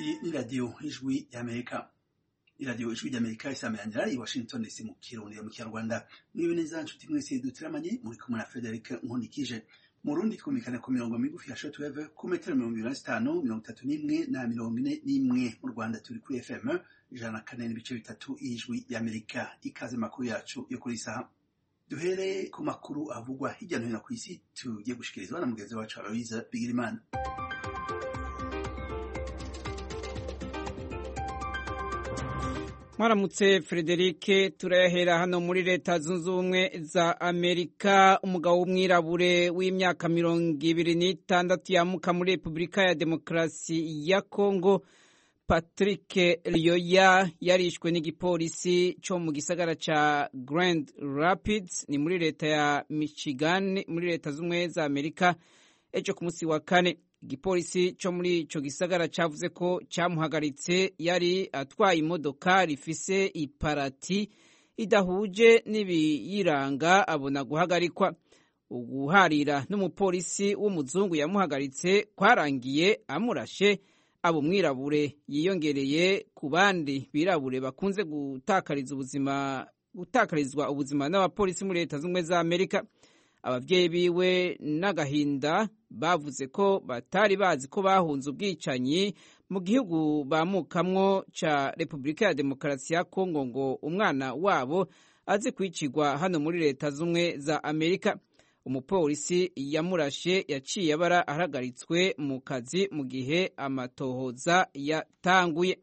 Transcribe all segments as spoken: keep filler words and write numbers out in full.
Iyi ni radiyo ijwi y'Amerika. iradiyo ijwi ry'Amerika isameranira i Washington D C mu Kirundi mu Kinyarwanda. Mwibe neza nshuti mwese dutiramanye muri kumwe na Frederic Nkunikije. Mu Burundi twumvikana ku mirongo migufi ya shortwave ku metero mirongo ibiri na zitanu, mirongo itatu n'imwe na mirongo ine n'imwe. Mu Rwanda turi kuri F M ijana na kane n'ibice bitatu ijwi y'Amerika. Ikaze makuru yacu yo kuri isaha. Duhere ku makuru avugwa hirya no hino ku isi tugiye gushikirizwa na mugenzi wacu Aloise Bigirimana. Mwaramutse Frederic, turahera hano muri leta zunze ubumwe za Amerika. Umugabo w'umwirabure w'imyaka mirongo ibiri n'itandatu yamuka muri Repubulika ya Demokarasi ya Kongo, Patrick Lyoya, yarishwe n'igipolisi cyo mu gisagara ca Grand Rapids ni muri leta ya Michigan muri leta z'ubumwe za Amerika ejo ku munsi wa kane. Igipolisi cyo muri ico gisagara cavuze ko cyamuhagaritse yari atwaye imodoka rifise iparati idahuje n'ibiyiranga, abona guhagarikwa. Uguharira n'umupolisi w'umuzungu yamuhagaritse kwarangiye amurashe. Abo mwirabure yiyongereye ku bandi birabure bakunze gutakariza ubuzima gutakarizwa ubuzima n'abapolisi muri leta z'ubumwe za Amerika. Abavyeyi biwe n'agahinda bavuze ko batari bazi ko bahunze ubwicanyi mu gihugu bamukamwo ca Repubulika ya Demokarasi ya Kongo ngo umwana wabo azi kwicirwa hano muri leta z'ubumwe za Amerika. Umupolisi yamurashe yaciye abara aragaritswe mu kazi mu gihe amatohoza yatanguye.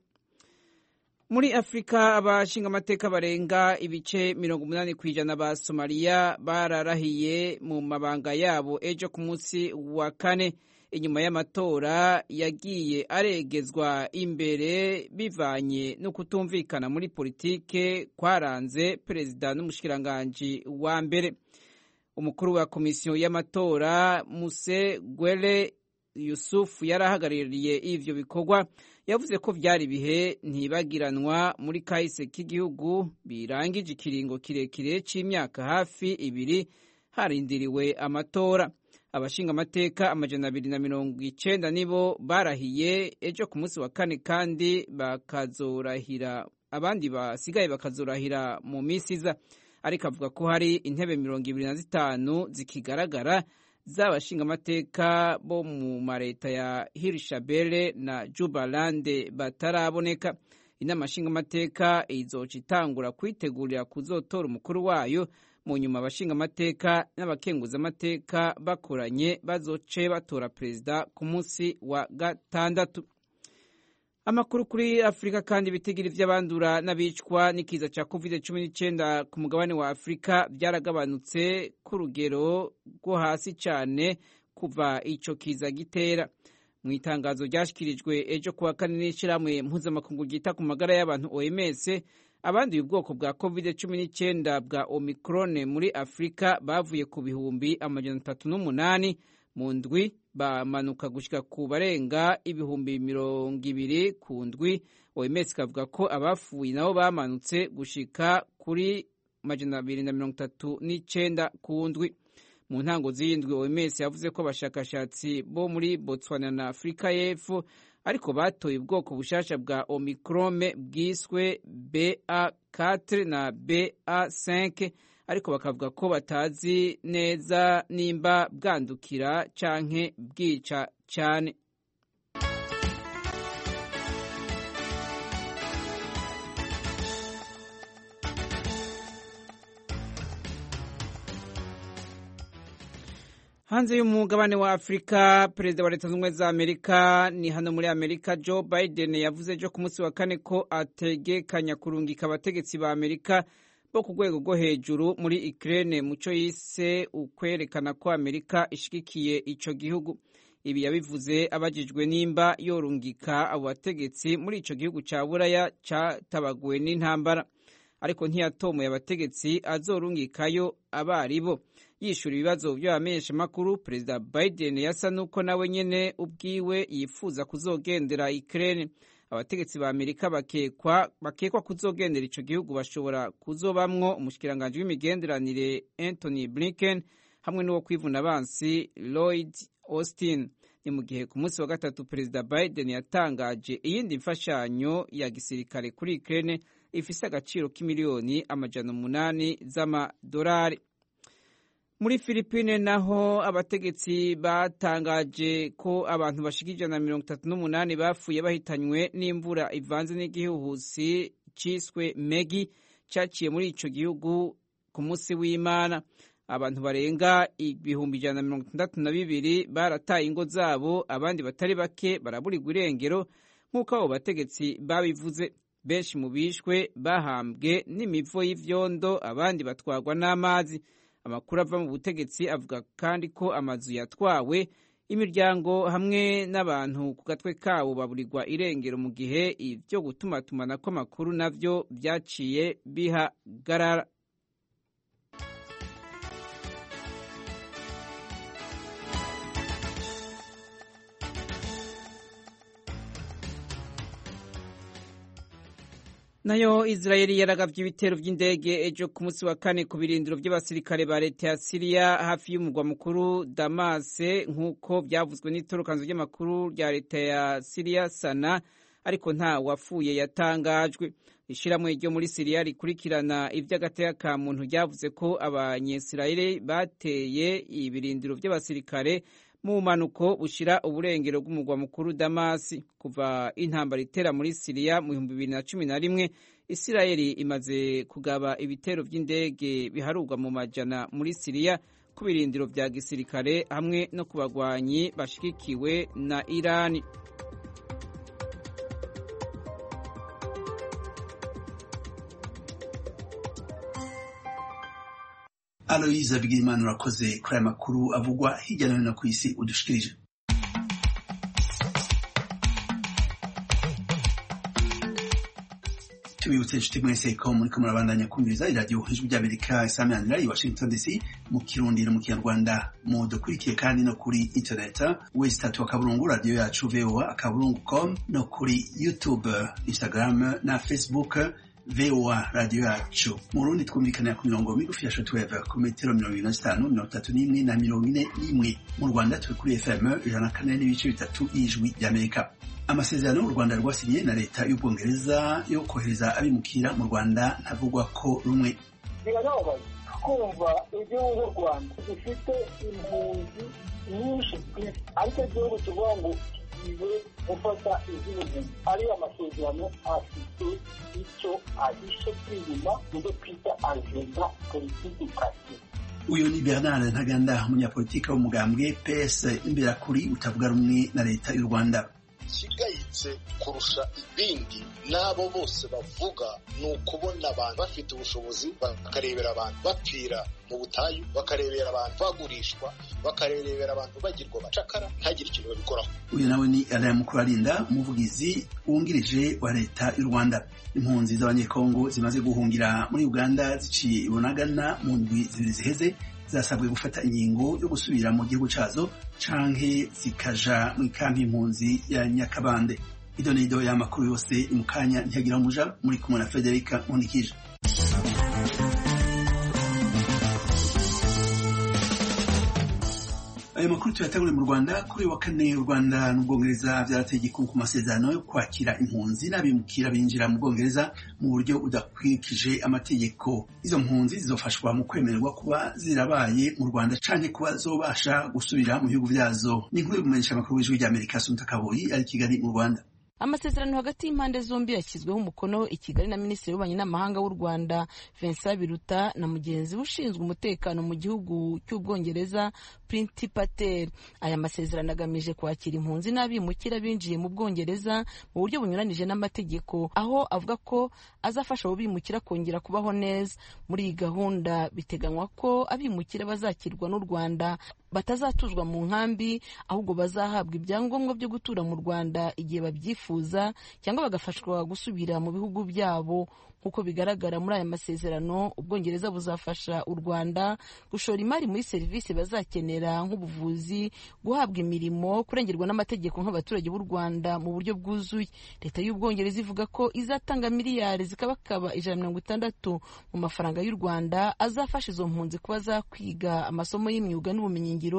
Muri Afrika, abashinga amateka barenga ibice mirongo umunani kw'ijana ba Somalia bararahiye mu mabanga yabo ejo ku munsi wa kane, inyuma y'amatora yagiye aregezwa imbere bivanye no kutumvikana muri politike kwaranze perezida n'umushikiranganji wa mbere. Umukuru wa komisiyo y'amatora Muse Gwele Yusuf yarahagarariye ivyo bikorwa, yavuze ko vyari bihe ntibagiranwa muri kahise k'igihugu birangije ikiringo kirekire c'imyaka hafi ibiri harindiriwe amatora. Abashinga amateka amajana abiri na mirongo icenda nibo barahiye ejo ku munsi wa kane, kandi bakazorahira abandi basigaye bakazorahira mu misi iza. Ariko avuga ko hari intebe mirongo ibiri na zitanu zikigaragara z'abashinga amateka bo mu mareta ya Hirshabelle na Jubaland bataraboneka. Inama nshinga amateka izoca itangura kwitegurira kuzotora umukuru wayo, mu nyuma abashinga amateka n'abakenguza amateka bakoranye bazoce batora perezida ku munsi wa gatandatu. Amakuru kuri Afrika kandi ibitigiri vy'abandura n'abicwa n'ikiza ca covid cumi n'icenda ku mugabane wa Afrika byaragabanutse ku rugero rwo hasi cyane kuva ico kiza gitera. Mu itangazo ryashikirijwe ejo kuwa kane n'ishirahamwe mpuzamakungu ryita ku magara y'abantu O M S, abanduye ubwoko bwa covid cumi n'icenda bwa Omicron muri Afrika bavuye ku bihumbi amajana atatu n'umunani mu ndwi bamanuka gushika ku barenga ibihumbi mirongo ibiri ku ndwi. O M S kavuga ko abafuye nabo bamanutse gushika kuri majana abiri na mirongo itatu n'icenda ku ndwi. Mu ntango z'indwi O M S yavuze ko abashakashatsi bo muri Botswana na Afrika y'Epfo ariko batoye ubwoko bushasha bwa Omicron bwiswe B A quatre na B A cinq, ariko bakavuga ko batazi neza nimba bwandukira canke bwica cyane. Hanze y'umugabane wa Afrika, perezida wa leta z'ubumwe za Amerika ni hano muri Amerika Joe Biden yavuze ejo ku munsi wa kane ko ategekanya kurungika abategetsi ba Amerika bo ku rwego rwo hejuru muri Ukraine muco yise ukwerekana ko Amerika ishigikiye ico gihugu. Ibi yabivuze abajijwe nimba yorungika abo bategetsi muri ico gihugu ca Buraya catabaguwe n'intambara, ariko ntiyatomoye abategetsi azorungikayo abaribo. Yishura ibibazo by'abamenyesha makuru, perezida Biden yasa nuko nawe nyene ubwiwe yifuza kuzogendera Ukraine. Abategetsi ba Amerika bakekwa bakekwa kuzogendera ico gihugu bashobora kuzobamwo umushikiranganje w'imigenderanire Anthony Blinken hamwe n'uwo kwivuna abansi Lloyd Austin. ni mu gihe ku munsi wa gatatu perezida Biden yatangaje iyindi mfashanyo ya gisirikare kuri Ukraine ifise agaciro k'imiliyoni amajana umunani z'amadolari. Muri Philippines naho abategetsi batangaje ko abantu bashika ijana na mirongo itatu n'umunani bapfuye bahitanywe n'imvura ivanze n'igihuhusi ciswe Megi caciye muri ico gihugu ku munsi w'Imana. Abantu barenga ibihumbi ijana na mirongo itandatu na bibiri barataye ingo zabo, abandi batari bake baraburirwa irengero nk'uko abo bategetsi babivuze. Benshi mu bishwe bahambwe n'imivo y'ivyondo, abandi batwarwa n'amazi. Amakuru ava mu butegetsi avuga kandi ko amazu yatwawe, imiryango hamwe n'abantu ku gatwe kabo baburirwa irengero, mu gihe ivyo gutumatumanako amakuru navyo vyaciye bihagarara. Nayo Israeli yaragavye ibitero vy'indege ejo ku munsi wa kane ku birindiro vy'abasirikare ba leta ya Syria hafi y'umugwa mukuru Damas, nk'uko vyavuzwe n'itorokanzo ry'amakuru rya leta ya Syria Sana, ariko nta wapfuye yatangajwe. Ishirahamwe ryo muri Syria rikurikirana ivy'agateka ka muntu ryavuze ko abanyesirayeli bateye ibirindiro vy'abasirikare mu manuko bushira uburengero bw'umugwa mukuru Damas. Kuva intambara itera muri Syria mu bihumbi bibiri na cumi na rimwe, Israeli imaze kugaba ibitero vy'indege biharurwa mu majana muri Syria ku birindiro vya gisirikare hamwe no ku bagwanyi bashigikiwe na Irani. Aloyiza Bigirimana urakoze kuri aya makuru avugwa hirya no hino ku isi udushikirije. Tubibutse inshuti mwese ko muriko murabandanya kumviriza iradiyo Ijwi ry'Amerika isamanira i Washington D C mu Kirundi no mu Kinyarwanda. Mudukurikiye kandi no kuri internet west tatu akaburungu radio yacu V O A akaburungu com, no kuri YouTube, Instagram na Facebook V O A radio yacu. Mu Burundi twumvikanira ku mirongo migufi ya shortwave ku metero mirongo ine na zitanu, mirongo itatu n'imwe na mirongo ine n'imwe. Mu Rwanda turi kuri F M ijana na kane n'ibice bitatu y'Ijwi ry'Amerika. Amasezerano u Rwanda rwasinye na leta y'Ubwongereza yo kohereza abimukira mu Rwanda ntavugwa ko rumwe. Birababaye kumva igihugu u Rwanda gifite impunzi nyinshi, ariko igihugu kivuga ngo kigiye gufata izindi, ari amasezerano afite icyo ahishe kw'inyuma n'ibyo twita agenda politiki kasi. Uyu ni Bernard Ntaganda, umunyapolitiki w'umugambwe P S Imberakuri utavuga rumwe na leta y'u Rwanda. Ikigayitse kurusha ibindi n'abo bose bavuga ni ukubona abantu bafite ubushobozi bakarebera abantu bapfira mu butayu, bakarebera abantu bagurishwa, bakarebera abantu bagirwa bacakara, ntagire ikintu babikoraho. Uyu nawe ni Alain Mukurarinda, umuvugizi wungirije wa leta y'u Rwanda. Impunzi z'abanyekongo zimaze guhungira muri Uganda ziciye ibonagana mu ndwi zibiri ziheze zasabwe gufata ingingo yo gusubira mu gihugu cazo canke zikaja mu ikampi impunzi ya Nyakabande. Idonido ya makuru yose mu kanya ntiyagira umuja, muri kumwe na Frederica Monikije. Ayo makuru tuyatangure mu Rwanda. Kuri wa kane u Rwanda n'Ubwongereza vyarateye igikumwe ku masezerano yo kwakira impunzi n'abimukira binjira mu Bwongereza mu buryo udakwikije amategeko. Izo mpunzi zizofashwa mu kwemererwa kuba zirabaye mu Rwanda canke kuba zobasha gusubira mu bihugu vyazo. Ni inkuru y'umumenyesha makuru w'Ijwi ry'Amerika Asumta Kaboyi ari Kigali mu Rwanda. Amasezerano hagati y'impande zombi yashyizweho umukono i Kigali na Minisitiri w'Ububanyi n'Amahanga w'u Rwanda Vincent Biruta na mugenzi ushinzwe umutekano mu gihugu cy'Ubwongereza Priti Patel. Aya masezerano agamije kwakira impunzi n'abimukira binjiye mu Bwongereza mu buryo bunyuranije n'amategeko, aho avuga ko azafasha abo bimukira kongera kubaho neza. Muri iyi gahunda biteganywa ko abimukira bazakirwa n'u Rwanda batazatuzwa mu nkambi, ahubwo bazahabwa ibyangombwa byo gutura mu Rwanda igihe babyifuza cyangwa bagafashwa gusubira mu bihugu byabo. Nk'uko bigaragara muri aya masezerano, Ubwongereza buzafasha u Rwanda gushora imari muri serivisi bazakenera nk'ubuvuzi, guhabwa imirimo, kurengerwa n'amategeko nk'abaturage b'u Rwanda mu buryo bwuzuye. Leta y'Ubwongereza ivuga ko izatanga miliyari zikabakaba ijana na mirongo itandatu mu mafaranga y'u Rwanda azafasha izo mpunzi kuba zakwiga amasomo y'imyuga n'ubumenyingiro,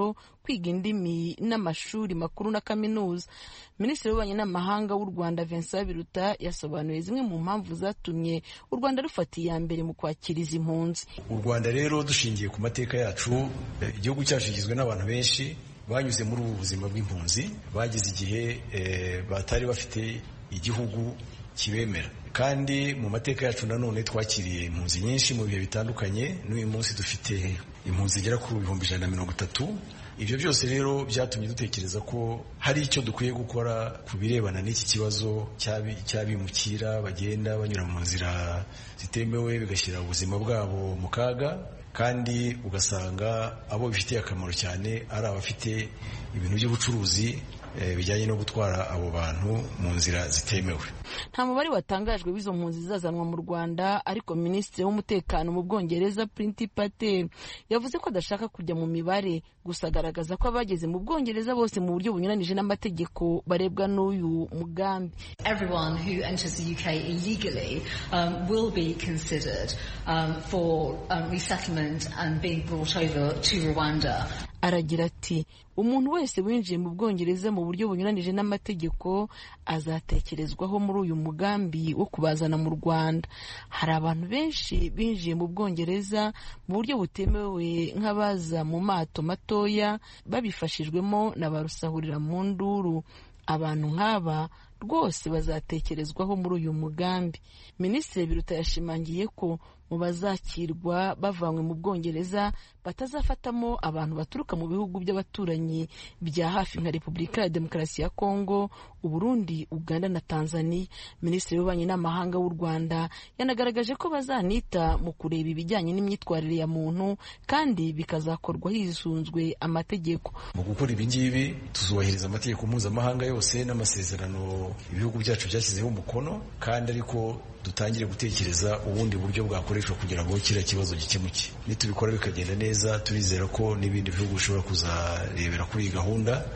kwiga indimi n'amashuri makuru na kaminuza. Minisitiri w'ububanyi n'amahanga w'u Rwanda Vincent Biruta yasobanuye zimwe mu mpamvu zatumye u Rwanda rufata iya mbere mu kwakira izi mpunzi. U Rwanda rero dushingiye ku mateka yacu, igihugu cyacu kigizwe n'abantu benshi banyuze muri ubu buzima bw'impunzi, bagize igihe e, batari bafite igihugu kibemera, kandi mu mateka yacu nanone twakiriye impunzi nyinshi mu bihe bitandukanye. N'uyu munsi dufite impunzi zigera ku bihumbi ijana na mirongo itatu. Ibyo byose rero byatumye dutekereza ko hari icyo dukwiye gukora ku birebana n'iki kibazo cy'abimukira bagenda banyura mu nzira zitemewe, bigashyira ubuzima bwabo mu kaga, kandi ugasanga abo bifitiye akamaro cyane ari abafite ibintu by'ubucuruzi bijyanye no gutwara abo bantu mu nzira zitemewe. Nta mubare watangajwe w'izo mpunzi zizazanwa mu Rwanda, ariko Minisitiri w'umutekano mu Bwongereza Priti Patel yavuze ko adashaka kujya mu mibare, gusa agaragaza ko abageze mu Bwongereza bose mu buryo bunyuranije n'amategeko barebwa n'uyu mugambi. Everyone who enters the U K illegally um, will be considered um, for um, resettlement and being brought over to Rwanda. Aragira ati umuntu wese winjiye mu Bwongereza mu buryo bunyuranije n'amategeko azatekerezwaho muri uyu mugambi wo kubazana mu Rwanda. Hari abantu benshi binjiye mu Bwongereza mu buryo butemewe nk'abaza mu mato matoya babifashijwemo na ba rusahurira mu nduru. Abantu nk'aba rwose bazatekerezwaho muri uyu mugambi. Minisitiri Biruta yashimangiye ko mu bazakirwa bavanywe mu Bwongereza batazafatamo abantu baturuka mu bihugu by'abaturanyi bya hafi nka Repubulika ya Demokarasi ya Kongo, Uburundi, Uganda na Tanzania. Minisitiri w'ububanyi n'amahanga w'u Rwanda yanagaragaje ko bazanita mu kureba ibijyanye n'imyitwarire ya muntu, kandi bikazakorwa hisunzwe amategeko. Mu gukora ibi ngibi tuzubahiriza amategeko mpuzamahanga yose n'amasezerano ibihugu byacu byashyizeho umukono, kandi ariko dutangire gutekereza ubundi buryo bwakoreshwa kugira ngo kiriya kibazo gikemuke. Nitubikora bikagenda neza, turizera ko n'ibindi bihugu bishobora kuzarebera kuri iyi gahunda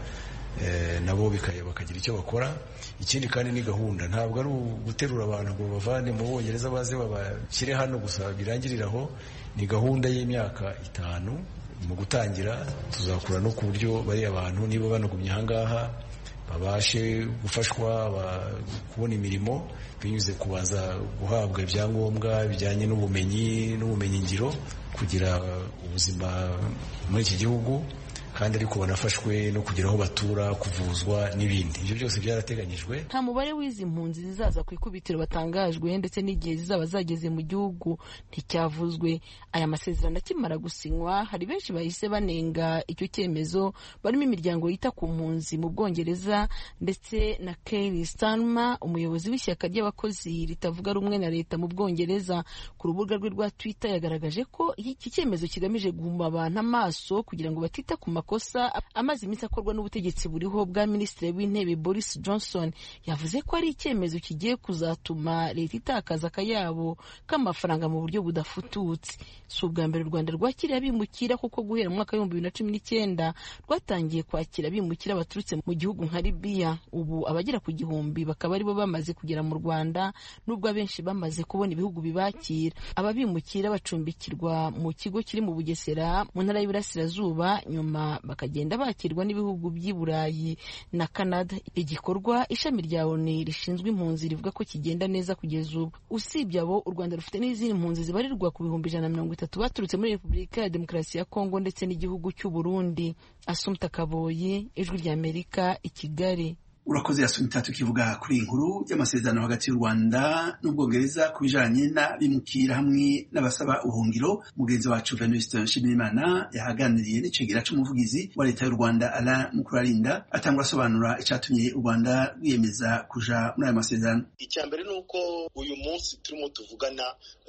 e, nabo bakagira icyo bakora. Ikindi kandi ni gahunda, ntabwo ari guterura abantu ngo bavane mu Bwongereza baze babashyire hano gusa birangiriraho. Ni gahunda y'imyaka itanu. Mu gutangira tuzakura no ku buryo bari abantu niba banagumye ahangaha babashe gufashwa kubona imirimo binyuze kubanza guhabwa ibyangombwa bijyanye n'ubumenyi n'ubumenyi ngiro kugira ubuzima muri iki gihugu, kandi ariko banafashwe no kugira aho batura, kuvuzwa n'ibindi. Ibyo byose byarateganyijwe. Nta mubare w'izi mpunzi zizaza ku ikubitiro batangajwe, ndetse n'igihe zizaba zageze mu gihugu nticyavuzwe. Aya masezerano akimara gusinywa, hari benshi bahise banenga icyo cyemezo, barimo imiryango yita ku mpunzi mu Bwongereza ndetse na Keir Starmer, umuyobozi w'ishyaka ry'abakozi ritavuga rumwe na leta mu Bwongereza. Ku rubuga rwe rwa Twitter yagaragaje ko iki cyemezo kigamije guhuma abantu amaso kugira ngo batita ku makosa amaze iminsi akorwa n'ubutegetsi buriho bwa Minisitiri w'Intebe Boris Johnson. Yavuze ko ari icyemezo kigiye kuzatuma leta itakaza akayabo k'amafaranga mu buryo budafututse. Si ubwa mbere u Rwanda rwakiriye abimukira, kuko guhera mu mwaka w'ibihumbi bibiri na cumi n'icyenda rwatangiye kwakira abimukira baturutse mu gihugu nka Libya. Ubu abagera ku gihumbi bakaba aribo bamaze kugera mu Rwanda, nubwo abenshi bamaze kubona ibihugu bibakira. Aba bimukira bacumbikirwa mu kigo kiri mu Bugesera mu ntara y'Iburasirazuba, nyuma bakagenda bakirwa n'ibihugu by'i Burayi na Canada. Igikorwa ishami rya O N U rishinzwe impunzi rivuga ko kigenda neza kugeza ubu. Usibye abo, u Rwanda rufite n'izindi mpunzi zibarirwa ku bihumbi ijana na mirongo itatu baturutse muri Repubulika ya Demokarasi ya Kongo ndetse n'igihugu cy'u Burundi. Assumpta Kaboyi, Ijwi ry'Amerika, i Kigali. Urakoze Assumpta. Tukivuga kuri inkuru y'amasezerano hagati y'u Rwanda n'Ubwongereza ku bijanye n'abimukira hamwe n'abasaba ubuhungiro, mugenzi wacu Venuste Nshimiyimana yahaganiriye n'icegera c'umuvugizi wa leta y'u Rwanda Alain Mukurarinda, atangura asobanura icatumye u Rwanda rwiyemeza kuja muri aya masezerano. Icya mbere ni uko uyu munsi turimo tuvugana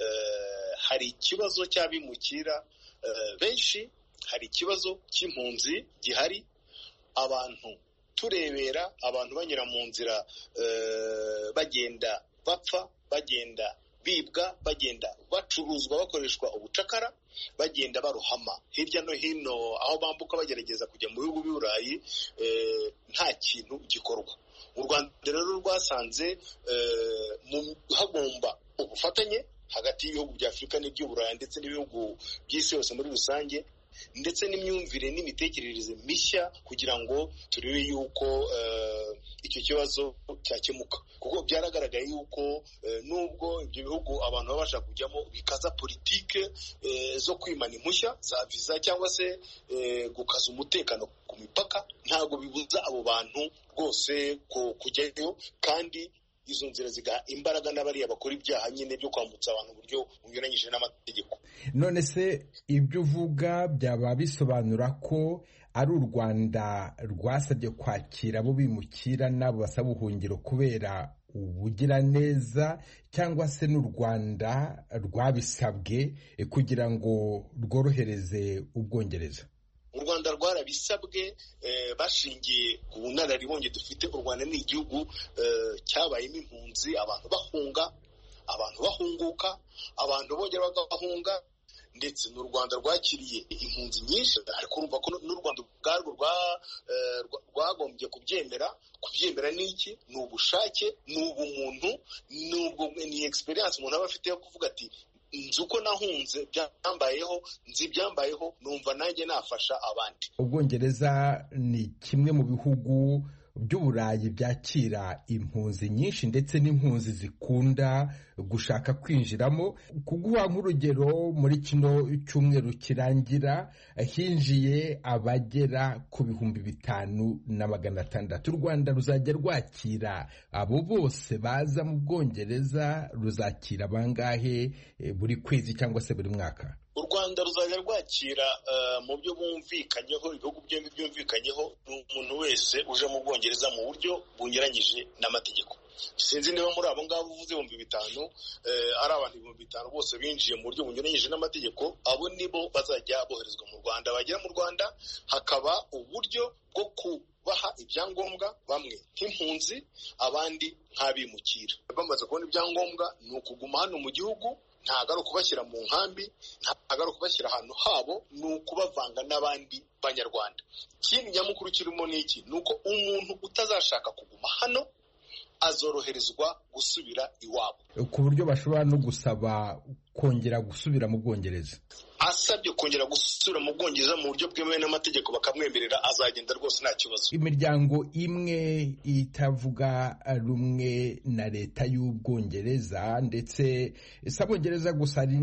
uh, hari ikibazo cy'abimukira uh, benshi, hari ikibazo cy'impunzi gihari, abantu turebera abantu banyura mu nzira uh, bagenda bapfa, bagenda bibwa, bagenda bacuruzwa, bakoreshwa ubucakara, bagenda baruhama hirya no hino aho bambuka bagerageza kujya mu bihugu by'u Burayi. uh, nta kintu gikorwa. U Rwanda rero rwasanze uh, hagomba ubufatanye hagati y'ibihugu bya Afurika n'iby'u Burayi ndetse n'ibihugu by'isi yose muri rusange, ndetse n'imyumvire n'imitekerereze mishya kugira ngo turebe yuko icyo kibazo cyakemuka, kuko byaragaragaye yuko nubwo ibyo bihugu abantu baba bashaka kujyamo bikaza politike zo kwimana impushya za viza cyangwa se gukaza umutekano ku mipaka, ntabwo bibuza abo bantu rwose kujyayo, kandi izo nzira zigaha imbaraga n'abariya bakora ibyaha nyine byo kwambutsa abantu uburyo bunyuranyije n'amategeko. None se ibyo uvuga byaba bisobanura ko ari u Rwanda rwasabye kwakira abo bimukira n'abo basaba ubuhungiro kubera ubugiraneza, cyangwa se n'u Rwanda rwabisabwe kugira ngo rworohereze Ubwongereza? U Rwanda rwarabisabwe bashingiye ku bunararibonye dufite. U Rwanda ni igihugu cyabayemo impunzi, abantu bahunga, abantu bahunguka, abantu bongera bagahunga, ndetse n'u Rwanda rwakiriye impunzi nyinshi, ariko urumva ko n'u Rwanda ubwarwo rwagombye kubyemera. Kubyemera ni iki? Ni ubushake, ni ubumuntu, ni experience umuntu aba afite yo kuvuga ati nzi uko nahunze byambayeho, nzi byambayeho, numva nanjye nafasha abandi. Ubwongereza ni kimwe mu bihugu by'Uburayi byakira impunzi nyinshi ndetse n'impunzi zikunda gushaka kwinjiramo. Kuguha nk'urugero, muri kino cyumweru kirangira hinjiye abagera ku bihumbi bitanu na magana atandatu. U Rwanda ruzajya rwakira abo bose baza mu Bwongereza, ruzakira bangahe buri kwezi cyangwa se buri mwaka? U Rwanda ruzajya rwakira mu byo bumvikanyeho, ibihugu byombi byumvikanyeho, umuntu wese uje mu Bwongereza mu buryo bunyuranyije n'amategeko. Sinzi niba muri abo ngabo uvuze ibihumbi bitanu ari abantu ibihumbi bitanu bose binjiye mu buryo bunyuranyije n'amategeko, abo nibo bazajya boherezwa mu Rwanda. Bagera mu Rwanda hakaba uburyo bwo kubaha ibyangombwa, bamwe nk'impunzi, abandi nk'abimukira. Bamaze kubona ibyangombwa ni ukuguma hano mu gihugu, ntabwo ari ukubashyira mu nkambi, ntabwo ari ukubashyira ahantu habo, ni ukubavanga n'abandi banyarwanda. Ikindi nyamukuru kirimo ni iki? Ni uko umuntu utazashaka kuguma hano azoroherezwa gusubira iwabo, ku buryo bashobora no gusaba kongera gusubira mu Bwongereza. Asabye kongera gusubira mu Bwongereza mu buryo bwemewe n'amategeko bakamwemerera, azagenda rwose nta kibazo. Imiryango imwe itavuga rumwe na leta y'Ubwongereza, ndetse si Abongereza gusa, ari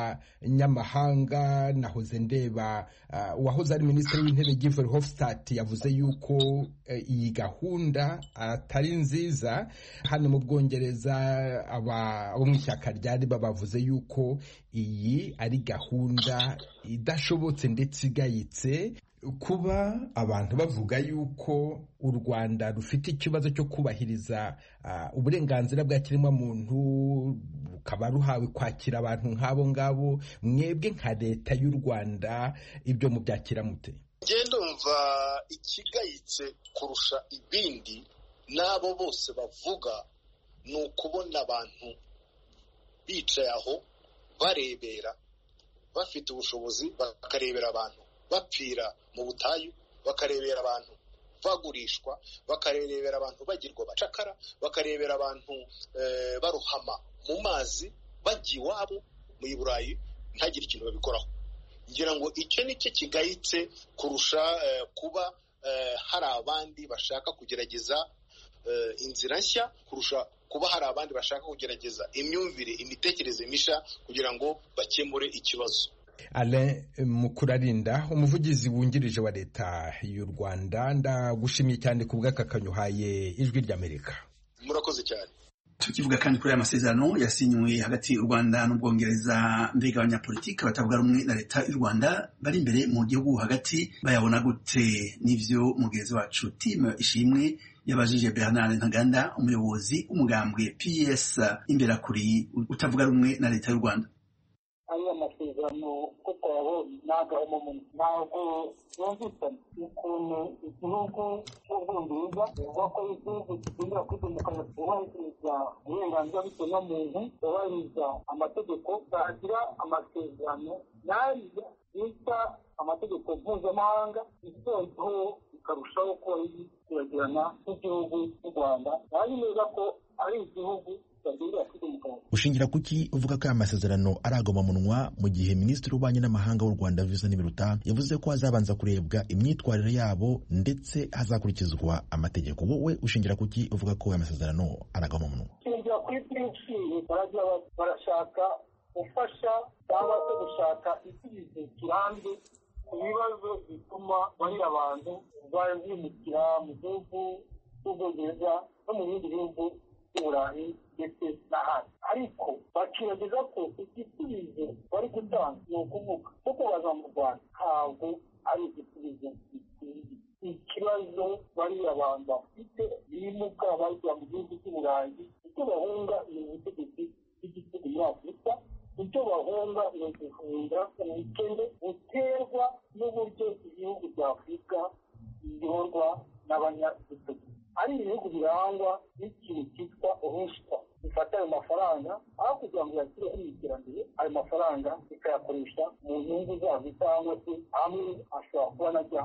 n'abanyamahanga. Nahoze ndeba uwahoze ari minisitiri w'intebe Guy Verhofstadt yavuze yuko iyi gahunda atari nziza. Hano mu Bwongereza abo mu ishyaka ryari bavuze yuko iyi ari gahunda idashobotse ndetse igayitse. Kuba abantu bavuga yuko u Rwanda rufite ikibazo cyo kubahiriza uburenganzira bwa kiremwamuntu, rukaba ruhawe kwakira abantu nk'abo ngabo, mwebwe nka leta y'u Rwanda ibyo mubyakira mute? Ngenda umva ikigayitse kurusha ibindi n'abo bose bavuga ni ukubona abantu bicaye aho barebera, bafite ubushobozi bakarebera abantu bapfira mu butayu, bakarebera abantu bagurishwa, bakarebera abantu bagirwa abacakara, bakarebera abantu baruhama mu mazi bajya iwabo mu Burayi, ntagire ikintu babikoraho. Ngira ngo icyo ni cyo kigayitse kurusha kuba hari abandi bashaka kugerageza inzira nshya, kurusha kuba hari abandi bashaka kugerageza imyumvire, imitekerereze misha kugira ngo bakemure ikibazo. Alain Mukurarinda, umuvugizi wungirije wa leta y'u Rwanda, ndagushimiye cyane ku bw'akakanyo uhaye Ijwi ry'Amerika. Murakoze cyane. Tukivuga kandi kuri aya masezerano yasinywe hagati y'u Rwanda n'Ubwongereza, mbega abanyapolitiki batavuga rumwe na leta y'u Rwanda bari imbere mu gihugu hagati bayabona gute? N'ivyo mugenzi wacu Tim Ishimwe yabajije Bernard Ntaganda, umuyobozi w'umugambwe P S imbera kuri utavuga rumwe na leta y'u Rwanda. Aya masezerano ko twabonye ntabwo mu ntabwo yumvikana ukuntu igihugu cy'Ubwongereza uvuga ko igihugu kigendera kuri demokarasi, kubahiriza uburenganzira bw'ikiremwamuntu, kubahiriza amategeko, bagira amasezerano n'ariya bita amategeko mpuzamahanga, ibyo bikarushaho kuba biragirana n'igihugu cy'u Rwanda. Nari neza ko ari igihugu kigendera kuri demokarasi. ushingira kuki uvuga ko aya masezerano ari agahomamunwa mu gihe minisitiri w'ububanyi n'amahanga w'u Rwanda Vincent Biruta yavuze ko hazabanza kurebwa imyitwarire yabo ndetse hazakurikizwa amategeko? Wowe ushingira kuki uvuga ko aya masezerano ari agahomamunwa? Ushingira kuri byinshi barajya barashaka gufasha cyangwa se gushaka igisubizo kirambye ku bibazo bituma bari abantu bimukira mu gihugu cy'Ubwongereza no mu bindi bihugu by'Uburayi ndetse n'ahandi, ariko bakibageza ko igisubizo bari gutanga ni ukuvuga ko kubaza mu Rwanda ntabwo ari igisubizo gikwiye. Ikibazo bari abantu bafite bimuka bajya mu gihugu cy'Uburayi, icyo bahunga ni ubutegetsi bw'igihugu muri Afurika, icyo bahunga ni uguhunga ubukene buterwa n'uburyo ibihugu bya Afurika biyoborwa n'abanyagitugu. Ari ibihugu birangwa n'ikintu cyitwa urushwa, bifata ayo mafaranga aho kugira ngo yashyireho iterambere, ayo mafaranga bikayakoresha mu nyungu zabo cyangwa se amwe ashobora kuba najya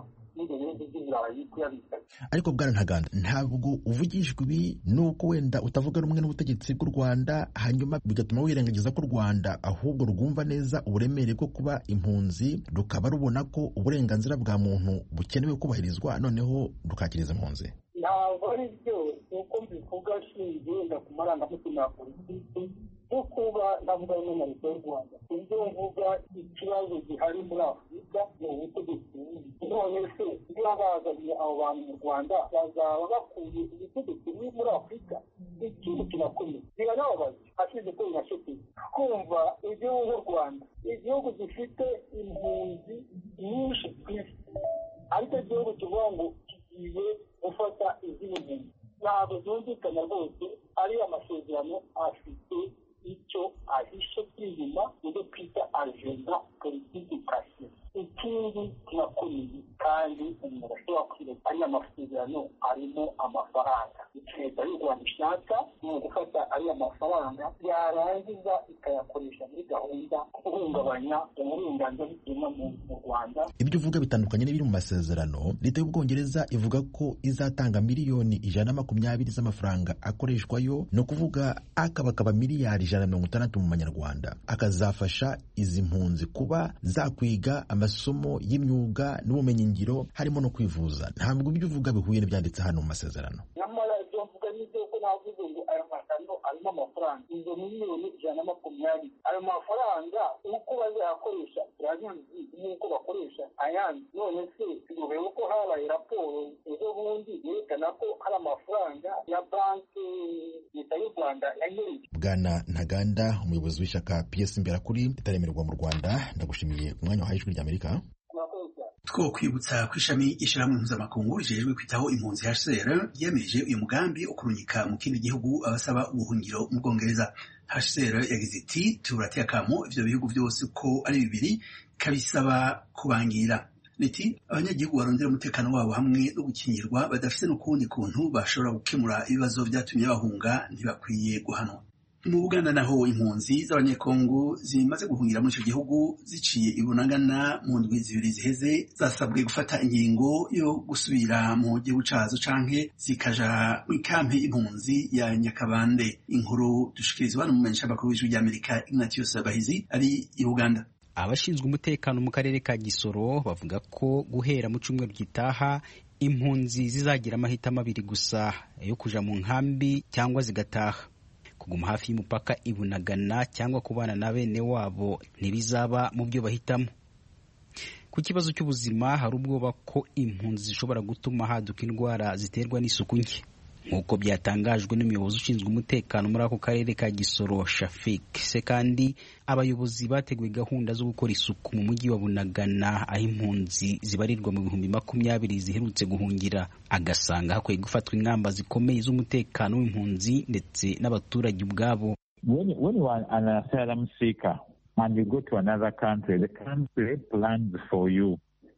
ariko bwana Ntaganda, ntabwo uvugishwa ibi nuko wenda utavuga rumwe n'ubutegetsi bw'u Rwanda hanyuma bigatuma wirengagiza ko u Rwanda ahubwo rwumva neza uburemere bwo kuba impunzi, rukaba rubona ko uburenganzira bwa muntu bukenewe kubahirizwa, noneho rukakiriza impunzi. Ntabwo ari byo uko mbivuga shingiye wenda ku marangamutima ya politiki yo kuba navuga no mu leta y'u Rwanda. Ibyo mvuga ikibazo gihari muri Afurika ni ubutegetsi bubi. None se iyo bazanye abo bantu mu Rwanda bazaba bakuye ubutegetsi bubi muri Afurika? Ikintu kirakomeye biranababaza, hashize ko binashoboye kumva igihugu cy'u Rwanda, igihugu gifite impunzi nyinshi ku isi, ariko igihugu kivuga ngo kigiye gufata izindi mpunzi. Ntabwo byumvikana rwose, ari amasezerano afite icyo ahishe by'inyuma ibyo twita agenda politiki kasi. Ikindi kirakomeye kandi umuntu ashobora kwibuka, ari amasezerano arimo amafaranga. Leta y'u Rwanda ishaka ni ugufata ariya mafaranga yarangiza ikayakoresha muri gahunda guhungabanya uburenganzira bw'ikiremwamuntu mu Rwanda. Ibyo uvuga bitandukanye n'ibiri mu masezerano. Leta y'Ubwongereza ivuga ko izatanga miliyoni ijana na makumyabiri z'amafaranga akoreshwayo, no kuvuga akabakaba miliyari ijana na mirongo itandatu mu manyarwanda, akazafasha izi mpunzi kuba zakwiga amasomo y'imyuga n'ubumenyingiro harimo no kwivuza. Ntabwo ibyo uvuga bihuye n'ibyanditse hano mu masezerano. Arimo amafaranga izo miliyoni ijana na makumyabiri, ayo mafaranga uko bazayakoresha turabizi nk'uko bakoresha ayandi. None se turebe ko habaye raporo ejo bundi yerekana ko hari amafaranga ya banki leta y'u Rwanda yayereje. Bwana Ntaganda, umuyobozi w'ishyaka P S Imberakuri ritaremerwa mu Rwanda, ndagushimiye umwanya wahaye Ijwi ry'Amerika. Two kwibutsa ko ishami ishyirahamwe mpuzamakungu rijejwe kwitaho impunzi H C R yemeje uyu mugambi wo kurunyika mu kindi gihugu abasaba ubuhungiro mu Bwongereza. H C R yagize iti turateye akamo ivyo bihugu byose ko ari bibiri kabisaba kubangira. Niti abanyagihugu barondera umutekano wabo hamwe no gukingirwa badafite n'ukundi kuntu bashobora gukemura ibibazo byatumye bahunga ntibakwiye guhanwa. Mu Buganda naho impunzi z'abanyekongo zimaze guhungira muri icyo gihugu ziciye ibunagana mu ndwi zibiri ziheze zasabwe gufata ingingo yo gusubira mu gihugu cazo canke zikaja muri kampi impunzi ya Nyakabande. Inkuru dushikirizwa n'umumenyesha makuru w'Ijwi ry'Amerika Ignatius Bahizi ari i Buganda. Abashinzwe umutekano mu karere ka Gisoro bavuga ko guhera mu cyumweru gitaha impunzi zizagira amahitamo abiri gusa yo kuja mu nkambi cyangwa zigataha. Kuguma hafi y'umupaka ibunagana cyangwa kubana na bene wabo ntibizaba mu byo bahitamo. Ku kibazo cy'ubuzima hari ubwoba ko impunzi zishobora gutuma haduka indwara ziterwa n'isuku nke, nk'uko byatangajwe n'umuyobozi ushinzwe umutekano muri ako karere ka Gisoro Shafik se. Kandi abayobozi bateguye gahunda zo gukora isuku mu mujyi wa Bunagana aho impunzi zibarirwa mu bihumbi makumyabiri ziherutse guhungira, agasanga hakwiye gufatwa ingamba zikomeye z'umutekano w'impunzi ndetse n'abaturage ubwabo. When, when you are an asylum seeker and you go to another country, the country plans for you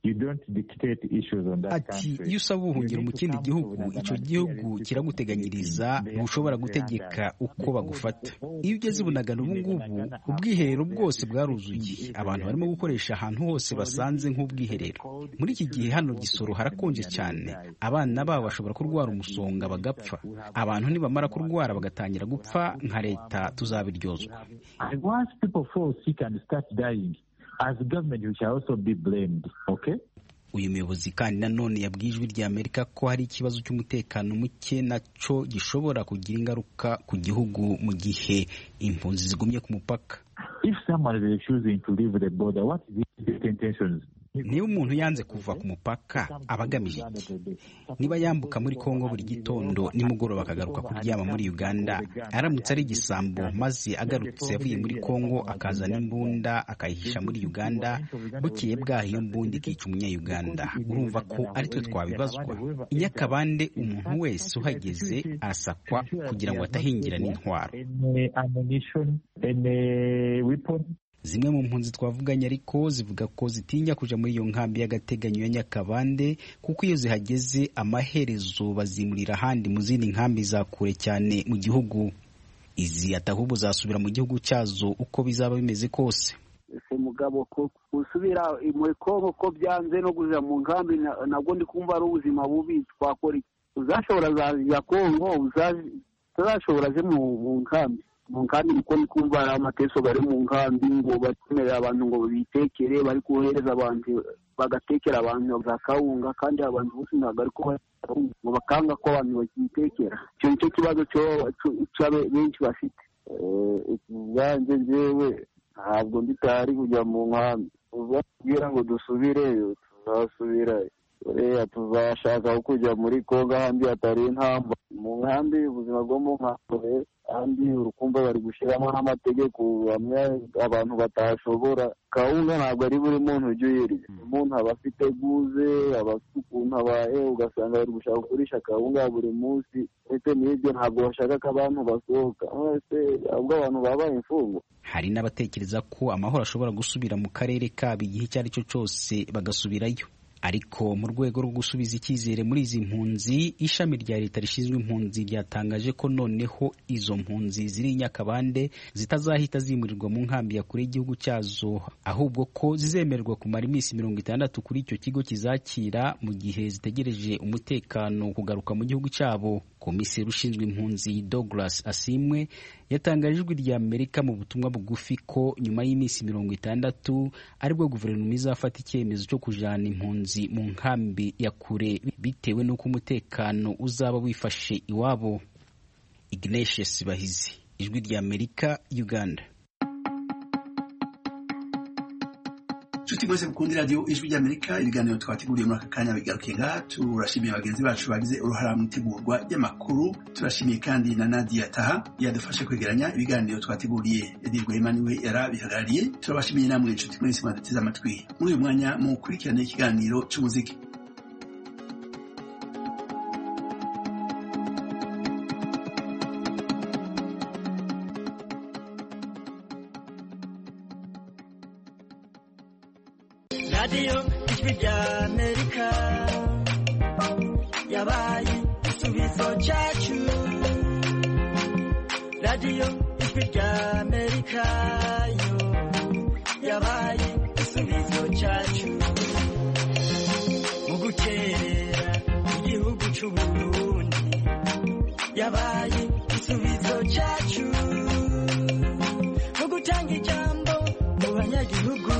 ati iyo usaba ubuhungiro mu kindi gihugu icyo gihugu kiraguteganyiriza ntushobora gutegeka uko bagufata. Iyo ugeze i Bunagana ubu ngubu ubwiherero bwose bwaruzuye, abantu barimo gukoresha ahantu hose basanze nk'ubwiherero. Muri iki gihe hano Gisoro harakonje cyane, abana babo bashobora kurwara umusonga bagapfa. Abantu nibamara kurwara bagatangira gupfa nka leta tuzabiryozwa. As government we shall also be blamed. Okay? Uyu muyobozi kandi nanone yabwiye Ijwi rya Amerika ko hari ikibazo cy'umutekano muke naco gishobora kugira ingaruka ku gihugu mu gihe impunzi zigumye ku mupaka. If someone is refusing to leave the border, what is his intentions? Niba umuntu yanze kuva ku mupaka abagamije iki? Niba yambuka muri Kongo buri gitondo nimugoroba akagaruka kuryama muri Uganda, aramutse ari igisambo maze agarutse yavuye muri Kongo akazana imbunda akayihisha muri Uganda, bukeye bwaho iyo mbunda ikica umunya-Uganda, urumva ko ari twe twabibazwa? I Nyakabande umuntu wese uhageze arasakwa kugira ngo atahingira n'intwaro. Zimwe mu mpunzi twavuganye ariko zivuga ko zitinya kuja muri iyo nkambi y'agateganyo ya Nyakabande kuko iyo zihageze amaherezo bazimurira ahandi mu zindi nkambi za kure cyane mu gihugu. Izi atahubwo zasubira mu gihugu cyazo uko bizaba bimeze kose. Ese mugabo ko usubira mu Kongo ko byanze no kuja mu nkambi nabwo ndi kumva ari ubuzima bubi twakora. Uzashobora za Kongo uzashobora je mu nkambi mu nkambi niko nikumva ari amateso bari mu nkambi ngo batemera abantu ngo bitekere, bari kohereza abantu bagatekera abantu za kawunga kandi abantu bose ntabwo ariko ngo bakanga ko abantu bakitekera. Icyo nicyo kibazo cyo benshi bafite. Ubwanjye njyewe ntabwo nditari kujya mu nkambi, ubabwira ngo dusubireyo tuzasubirayo. Oya tuzashaka kujya muri Kongo ahandi hatari intamba. Mu nkambi ubuzima bwo mu nkambi kandi urukumva bari gushyiramo n'amategeko bamwe abantu batashobora. Kawunga ntabwo ari buri muntu ujya uyirya, umuntu aba afite guze, aba afite ukuntu abaye, ugasanga bari gushaka kugurisha kawunga buri munsi, ndetse n'ibyo ntabwo bashaka ko abantu basohoka, wese ahubwo abantu babaye imfungwa. Hari n'abatekereza ko amahoro ashobora gusubira mu karere kabo igihe icyo ari cyo cyose bagasubirayo. Ariko mu rwego rwo gusubiza icyizere muri izi mpunzi, ishami rya leta rishinzwe impunzi ryatangaje ko noneho izo mpunzi ziri Nyakabande zitazahita zimurirwa mu nkambi ya kure y'igihugu cyazo, ahubwo ko zizemererwa kumara iminsi mirongo itandatu kuri icyo kigo kizakira mu gihe zitegereje umutekano kugaruka mu gihugu cyabo. Komiseri ushinzwe impunzi Douglas Asimwe yatangaje Ijwi rya Amerika mu butumwa bugufi ko nyuma y'iminsi mirongo itandatu aribwo guverinoma izafata icyemezo cyo kujana impunzi mu nkambi ya kure bitewe n'uko umutekano uzaba wifashe iwabo. Ignatius Bahizi, Ijwi rya Amerika, Uganda. Chuti mwese kukundi radio Ijwi rya Amerika, ibiganiro twateguriye muri aka kanya bigarukiye ngaha. Turashimiye bagenzi bacu bagize uruhara mu itegurwa y'amakuru. Turashimiye kandi na Nadia Taha yadufashe kwegeranya ibiganiro twateguriye. Edirwe Emmanuel yarabihagarariye. Turabashimiye namwe chuti mwese mwaduteze amatwi. Muri uyu mwanya mukurikirane ikiganiro cy'umuziki. Radio Ijwi rya Amerika yabaye igisubizo cyacu. Radio Ijwi rya Amerika yo yabaye igisubizo cyacu mu gukerera igihugu cy'u Burundi. Yabaye igisubizo cyacu mu gutanga ijambo mu banyagihugu.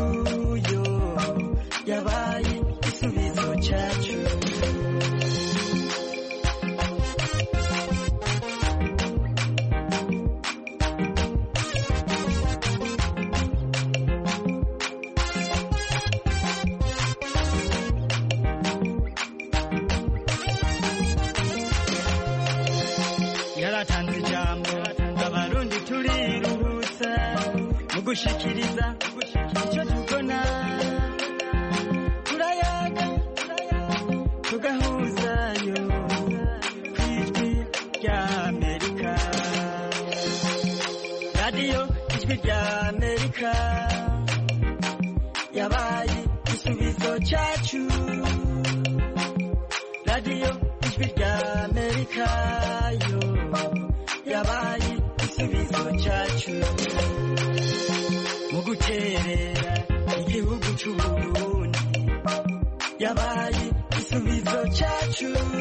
Yabaye igisubizo cyacu. Yaratanze ijambo abarundi turiruhutsa mu gushikiriza icyo tubona. Tugahuzayo Ijwi rya Amerika. Radio Ijwi rya Amerika yabaye igisubizo cyacu. cyacu mu guterera igihugu cy'u Burundi yabaye igisubizo cyacu